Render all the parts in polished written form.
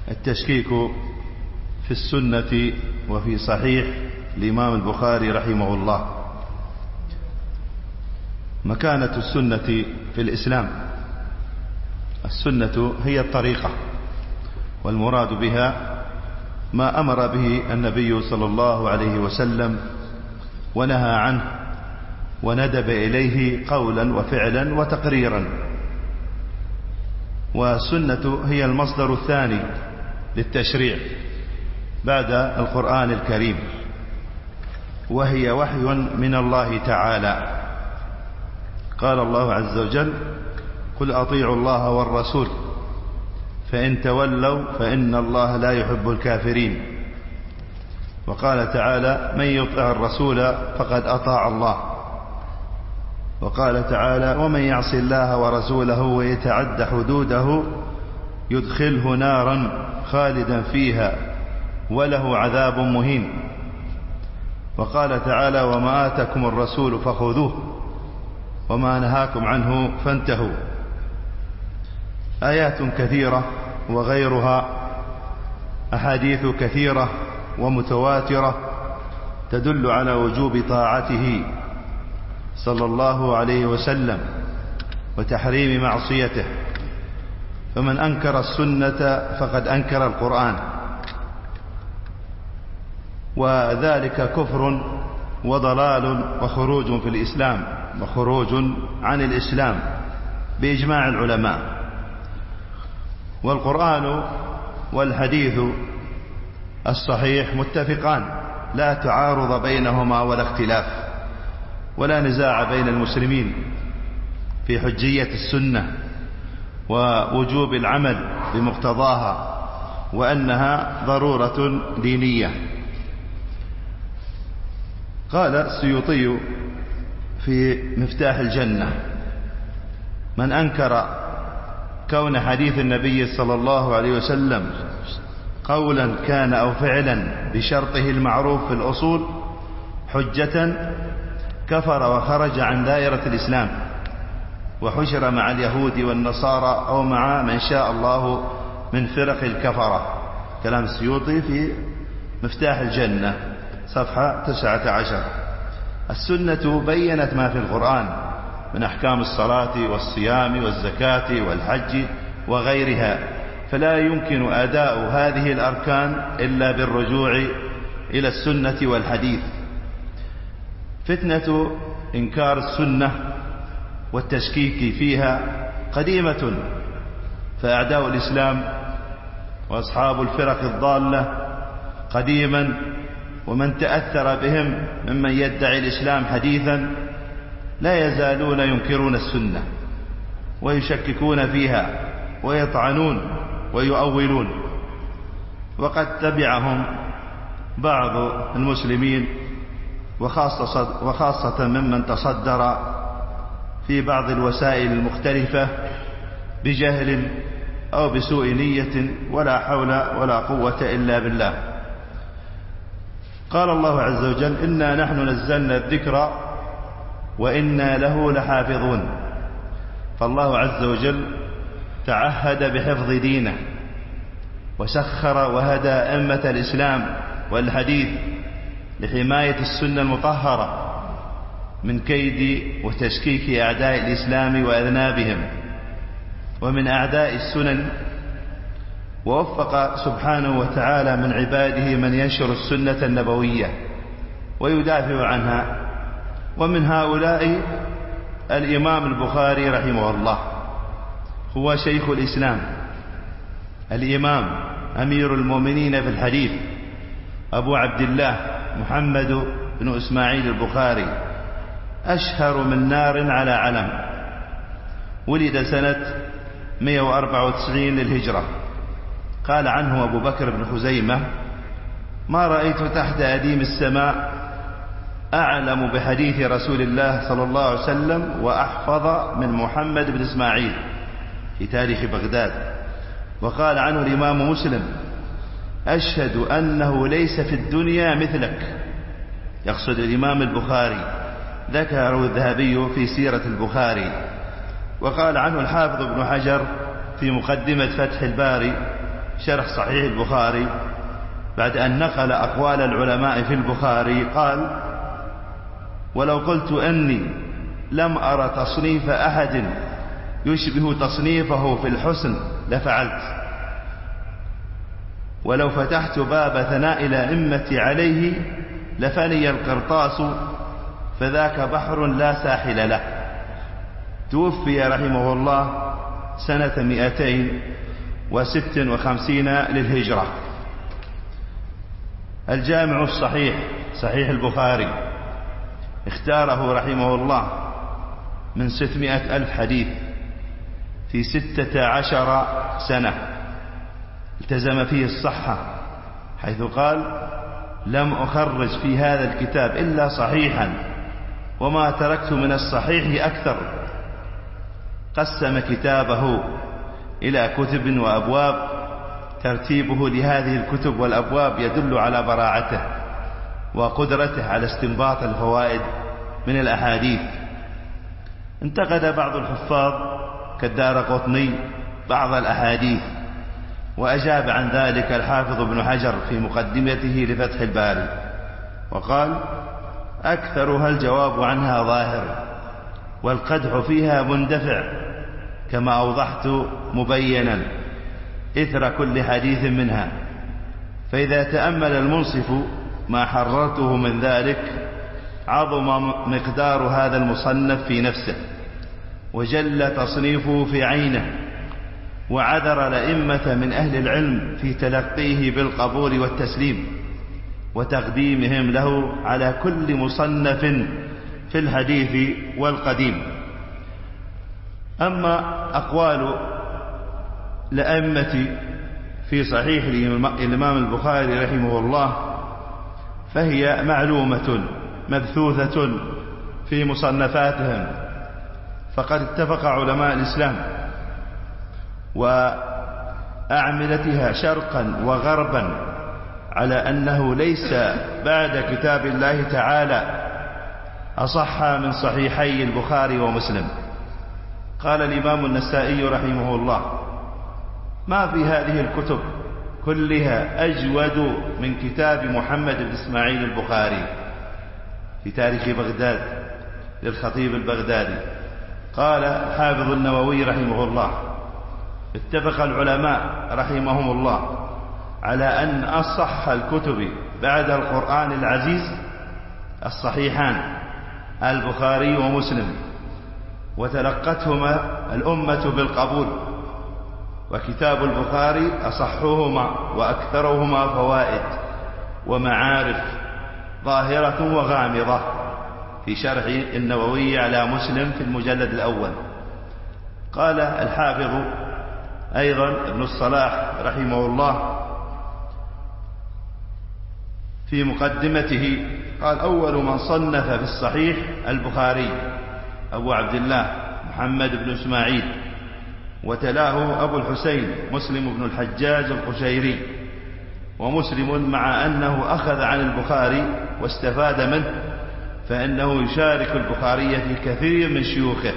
التشكيك في السنة وفي صحيح الإمام البخاري رحمه الله. مكانة السنة في الإسلام. السنة هي الطريقة، والمراد بها ما أمر به النبي صلى الله عليه وسلم ونهى عنه وندب إليه قولا وفعلا وتقريرا. والسنة هي المصدر الثاني للتشريع بعد القرآن الكريم، وهي وحي من الله تعالى. قال الله عز وجل: قل أطيعوا الله والرسول فإن تولوا فإن الله لا يحب الكافرين. وقال تعالى: من يطع الرسول فقد أطاع الله. وقال تعالى: ومن يعص الله ورسوله ويتعد حدوده يدخله نارا خالدا فيها وله عذاب مهين. وقال تعالى: وما آتاكم الرسول فخذوه وما نهاكم عنه فانتهوا. آيات كثيرة وغيرها، أحاديث كثيرة ومتواترة تدل على وجوب طاعته صلى الله عليه وسلم وتحريم معصيته. فمن أنكر السنة فقد أنكر القرآن، وذلك كفر وضلال وخروج في الإسلام وخروج عن الإسلام بإجماع العلماء. والقرآن والحديث الصحيح متفقان، لا تعارض بينهما ولا اختلاف ولا نزاع بين المسلمين في حجية السنة ووجوب العمل بمقتضاها، وأنها ضرورة دينية. قال السيوطي في مفتاح الجنة: من أنكر كون حديث النبي صلى الله عليه وسلم قولا كان أو فعلا بشرطه المعروف في الأصول حجة كفر وخرج عن دائرة الإسلام وحشر مع اليهود والنصارى أو مع من شاء الله من فرق الكفرة. كلام السيوطي في مفتاح الجنة صفحة 19. السنة بيّنت ما في القرآن من أحكام الصلاة والصيام والزكاة والحج وغيرها، فلا يمكن أداء هذه الأركان إلا بالرجوع إلى السنة والحديث. فتنة إنكار السنة والتشكيك فيها قديمة، فأعداء الإسلام وأصحاب الفرق الضالة قديما ومن تأثر بهم ممن يدعي الإسلام حديثا لا يزالون ينكرون السنة ويشككون فيها ويطعنون ويؤولون. وقد تبعهم بعض المسلمين وخاصة ممن تصدر في بعض الوسائل المختلفة بجهل أو بسوء نية، ولا حول ولا قوة إلا بالله. قال الله عز وجل: إنا نحن نزلنا الذكر وإنا له لحافظون. فالله عز وجل تعهد بحفظ دينه وسخر وهدى أئمة الإسلام والحديث لحماية السنة المطهرة من كيد وتشكيك أعداء الإسلام وأذنابهم ومن أعداء السنن. ووفق سبحانه وتعالى من عباده من ينشر السنة النبوية ويدافع عنها، ومن هؤلاء الإمام البخاري رحمه الله، هو شيخ الإسلام، الإمام أمير المؤمنين في الحديث، أبو عبد الله محمد بن إسماعيل البخاري، أشهر من نار على علم. ولد سنة 194 للهجرة. قال عنه أبو بكر بن خزيمة: ما رأيت تحت أديم السماء أعلم بحديث رسول الله صلى الله عليه وسلم وأحفظ من محمد بن إسماعيل في تاريخ بغداد. وقال عنه الإمام مسلم: أشهد أنه ليس في الدنيا مثلك، يقصد الإمام البخاري، ذكره الذهبي في سيرة البخاري. وقال عنه الحافظ ابن حجر في مقدمة فتح الباري شرح صحيح البخاري بعد أن نقل أقوال العلماء في البخاري قال: ولو قلت أني لم أرى تصنيف أحد يشبه تصنيفه في الحسن لفعلت، ولو فتحت باب ثناء الأئمة عليه لفني القرطاس، فذاك بحر لا ساحل له. توفي رحمه الله سنة 256 للهجرة. الجامع الصحيح صحيح البخاري اختاره رحمه الله من 600 ألف حديث في 16 سنة، التزم فيه الصحة، حيث قال: لم أخرج في هذا الكتاب إلا صحيحا، وما تركت من الصحيح أكثر. قسم كتابه إلى كتب وأبواب، ترتيبه لهذه الكتب والأبواب يدل على براعته وقدرته على استنباط الفوائد من الأحاديث. انتقد بعض الحفاظ كالدارقطني بعض الأحاديث، وأجاب عن ذلك الحافظ ابن حجر في مقدمته لفتح الباري وقال: أكثرها الجواب عنها ظاهر، والقدح فيها مندفع، كما أوضحت مبينا إثر كل حديث منها. فإذا تأمل المنصف ما حررته من ذلك عظم مقدار هذا المصنف في نفسه، وجل تصنيفه في عينه، وعذر الأئمة من أهل العلم في تلقيه بالقبول والتسليم وتقديمهم له على كل مصنف في الحديث والقديم. أما أقوال الأئمة في صحيح الإمام البخاري رحمه الله فهي معلومة مبثوثة في مصنفاتهم، فقد اتفق علماء الإسلام وأعملتها شرقا وغربا على أنه ليس بعد كتاب الله تعالى أصح من صحيحي البخاري ومسلم. قال الإمام النسائي رحمه الله: ما في هذه الكتب كلها أجود من كتاب محمد بن إسماعيل البخاري في تاريخ بغداد للخطيب البغدادي. قال حافظ النووي رحمه الله: اتفق العلماء رحمهم الله على أن أصح الكتب بعد القرآن العزيز الصحيحان البخاري ومسلم، وتلقتهما الأمة بالقبول، وكتاب البخاري أصحهما وأكثرهما فوائد ومعارف ظاهرة وغامضة، في شرح النووي على مسلم في المجلد الأول. قال الحافظ أيضا ابن الصلاح رحمه الله في مقدمته قال: أول من صنف في الصحيح البخاري أبو عبد الله محمد بن إسماعيل، وتلاه أبو الحسين مسلم بن الحجاج القشيري. ومسلم مع أنه أخذ عن البخاري واستفاد منه، فإنه يشارك البخاري في كثير من شيوخه،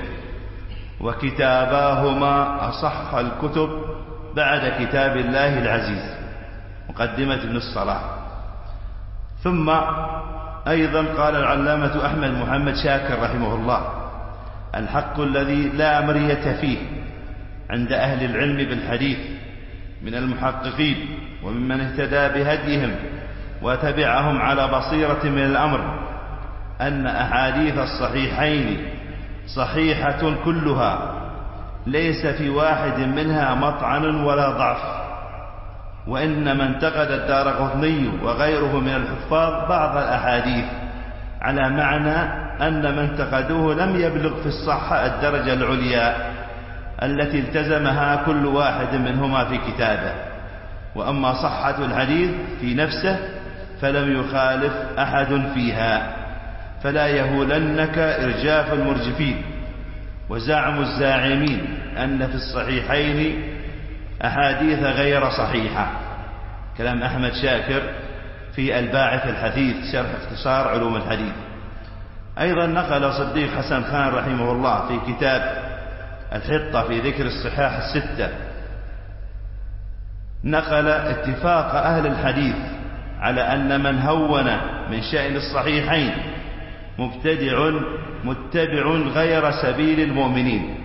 وكتاباهما أصح الكتب بعد كتاب الله العزيز. مقدمة ابن الصلاح. ثم أيضا قال العلامة أحمد محمد شاكر رحمه الله: الحق الذي لا مرية فيه عند أهل العلم بالحديث من المحققين وممن اهتدى بهديهم وتبعهم على بصيرة من الأمر أن أحاديث الصحيحين صحيحة كلها، ليس في واحد منها مطعن ولا ضعف. وإنما انتقد الدارقطني وغيره من الحفاظ بعض الأحاديث على معنى أن من انتقدوه لم يبلغ في الصحة الدرجة العليا التي التزمها كل واحد منهما في كتابه. وأما صحة الحديث في نفسه فلم يخالف أحد فيها، فلا يهولنك إرجاف المرجفين وزعم الزاعمين أن في الصحيحين أحاديث غير صحيحة. كلام أحمد شاكر في الباعث الحديث شرح اختصار علوم الحديث. أيضا نقل صديق حسن خان رحمه الله في كتاب الحطة في ذكر الصحاح الستة نقل اتفاق أهل الحديث على أن من هون من شأن الصحيحين مبتدع متبع غير سبيل المؤمنين.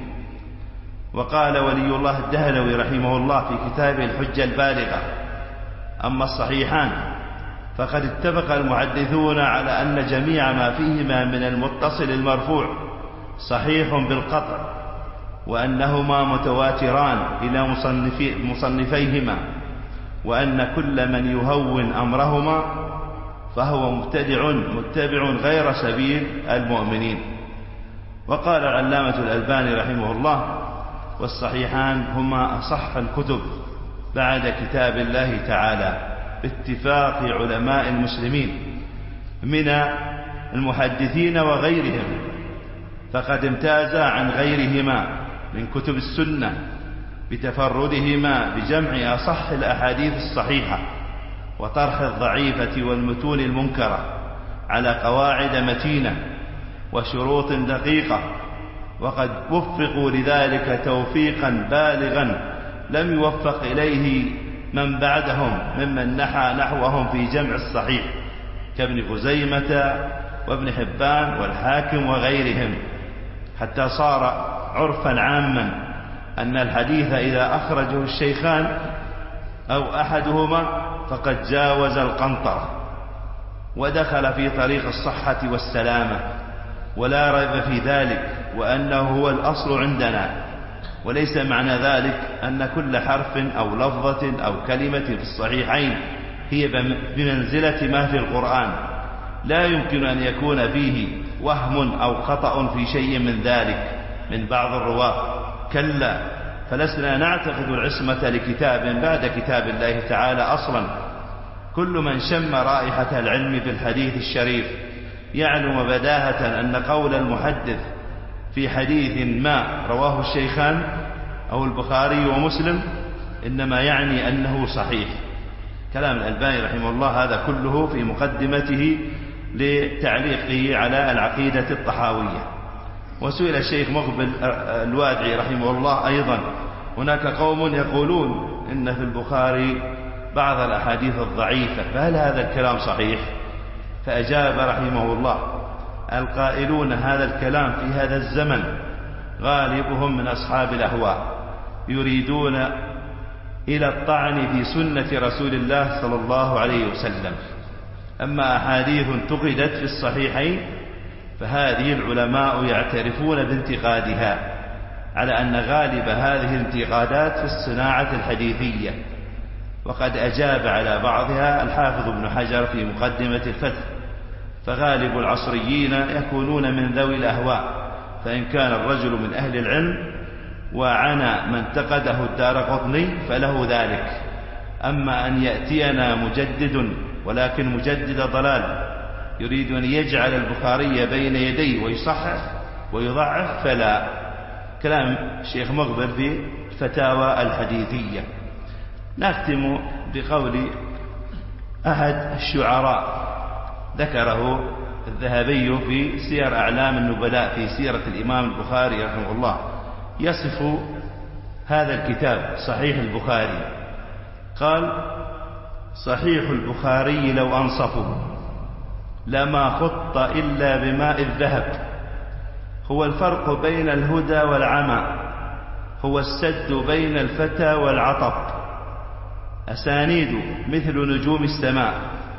وقال ولي الله الدهلوي رحمه الله في كتابه الحجة البالغة: أما الصحيحان فقد اتفق المحدثون على أن جميع ما فيهما من المتصل المرفوع صحيح بالقطع، وأنهما متواتران إلى مصنفيهما، وأن كل من يهون أمرهما فهو مبتدع متبع غير سبيل المؤمنين. وقال العلامة الألباني رحمه الله: والصحيحان هما أصح الكتب بعد كتاب الله تعالى باتفاق علماء المسلمين من المحدثين وغيرهم، فقد امتازا عن غيرهما من كتب السنة بتفردهما بجمع أصح الأحاديث الصحيحة وطرح الضعيفة والمتون المنكرة على قواعد متينة وشروط دقيقة، وقد وفقوا لذلك توفيقا بالغا لم يوفق إليه من بعدهم ممن نحى نحوهم في جمع الصحيح كابن خزيمة وابن حبان والحاكم وغيرهم، حتى صار عرفا عاما أن الحديث إذا أخرجه الشيخان أو أحدهما فقد جاوز القنطرة ودخل في طريق الصحة والسلامة، ولا ريب في ذلك، وأنه هو الأصل عندنا. وليس معنى ذلك أن كل حرف أو لفظة أو كلمة في الصحيحين هي بمنزلة ما في القرآن، لا يمكن أن يكون فيه وهم أو خطأ في شيء من ذلك من بعض الرواة، كلا، فلسنا نعتقد العصمة لكتاب بعد كتاب الله تعالى أصلا. كل من شم رائحة العلم في الحديث الشريف يعلم بداهة أن قول المحدث في حديث ما رواه الشيخان أو البخاري ومسلم إنما يعني أنه صحيح. كلام الألباني رحمه الله هذا كله في مقدمته لتعليقه على العقيدة الطحاوية. وسئل الشيخ مقبل الوادعي رحمه الله أيضا: هناك قوم يقولون إن في البخاري بعض الأحاديث الضعيفة، فهل هذا الكلام صحيح؟ فأجاب رحمه الله: القائلون هذا الكلام في هذا الزمن غالبهم من أصحاب الأهواء يريدون إلى الطعن في سنة رسول الله صلى الله عليه وسلم. أما أحاديث انتقدت في الصحيحين فهذه العلماء يعترفون بانتقادها، على أن غالب هذه الانتقادات في الصناعة الحديثية. وقد أجاب على بعضها الحافظ ابن حجر في مقدمة الفتح: فغالب العصريين يكونون من ذوي الأهواء، فإن كان الرجل من أهل العلم وعنى من انتقده الدارقطني فله ذلك. أما أن يأتينا مجدد، ولكن مجدد ضلال، يريد أن يجعل البخاري بين يديه ويصحح ويضعف فلا. كلام الشيخ مقبل في الفتاوى الحديثية. نختم بقول أحد الشعراء ذكره الذهبي في سير أعلام النبلاء في سيرة الإمام البخاري رحمه الله، يصف هذا الكتاب صحيح البخاري. قال: صحيح البخاري لو أنصفوا لما خط إلا بماء الذهب، هو الفرق بين الهدى والعمى، هو السد بين الفتى والعطب، أسانيد مثل نجوم السماء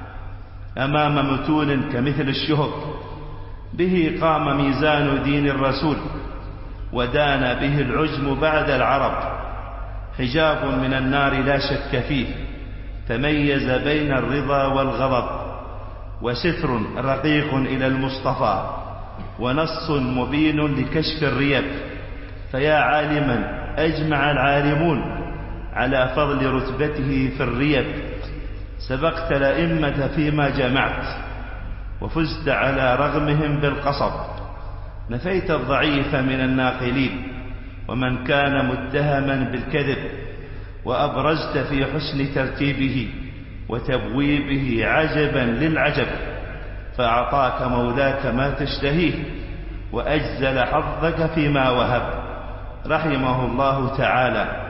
أمام متون كمثل الشهب، به قام ميزان دين الرسول ودان به العجم بعد العرب، حجاب من النار لا شك فيه تميز بين الرضا والغضب، وستر رقيق إلى المصطفى ونص مبين لكشف الريب، فيا عالما أجمع العالمون على فضل رتبته في الريب، سبقت الأئمة فيما جمعت وفزت على رغمهم بالقصب، نفيت الضعيف من الناقلين ومن كان متهما بالكذب، وأبرزت في حسن ترتيبه وتبويبه عجبا للعجب، فأعطاك مولاك ما تشتهيه وأجزل حظك فيما وهب، رحمه الله تعالى.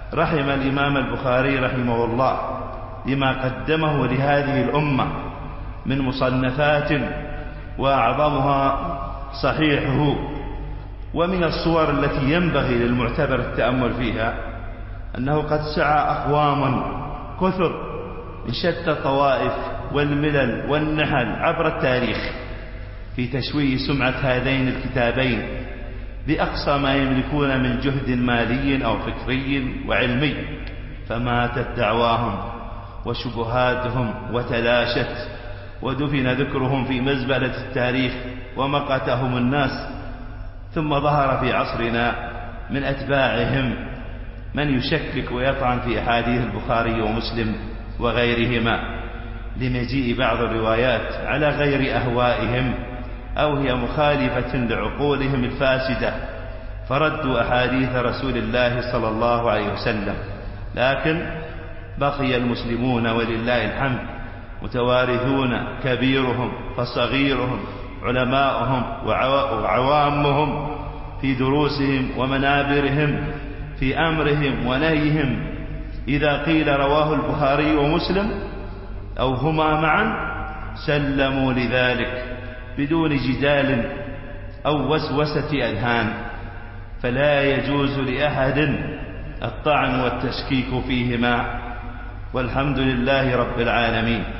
رحم الإمام البخاري رحمه الله لما قدمه لهذه الأمة من مصنفات، وأعظمها صحيحه. ومن الصور التي ينبغي للمعتبر التأمل فيها أنه قد سعى أقوام كثر من شتى الطوائف والملل والنحل عبر التاريخ في تشويه سمعة هذين الكتابين بأقصى ما يملكون من جهد مالي أو فكري وعلمي، فماتت دعواهم وشبهاتهم وتلاشت، ودفن ذكرهم في مزبلة التاريخ ومقتهم الناس. ثم ظهر في عصرنا من أتباعهم من يشكك ويطعن في أحاديث البخاري ومسلم وغيرهما لمجيء بعض الروايات على غير أهوائهم أو هي مخالفة لعقولهم الفاسدة، فردوا أحاديث رسول الله صلى الله عليه وسلم. لكن بقي المسلمون ولله الحمد متوارثون، كبيرهم فصغيرهم، علماؤهم وعوامهم، في دروسهم ومنابرهم، في أمرهم ونهيهم. إذا قيل رواه البخاري ومسلم أو هما معا سلموا لذلك بدون جدال أو وسوسة أذهان، فلا يجوز لأحد الطعن والتشكيك فيهما، والحمد لله رب العالمين.